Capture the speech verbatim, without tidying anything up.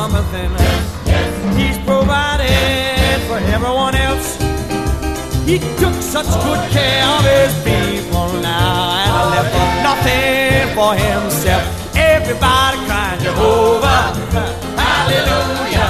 something. He's provided for everyone else. He took such good care of his people now, and left nothing for himself. Everybody crying Jehovah, hallelujah.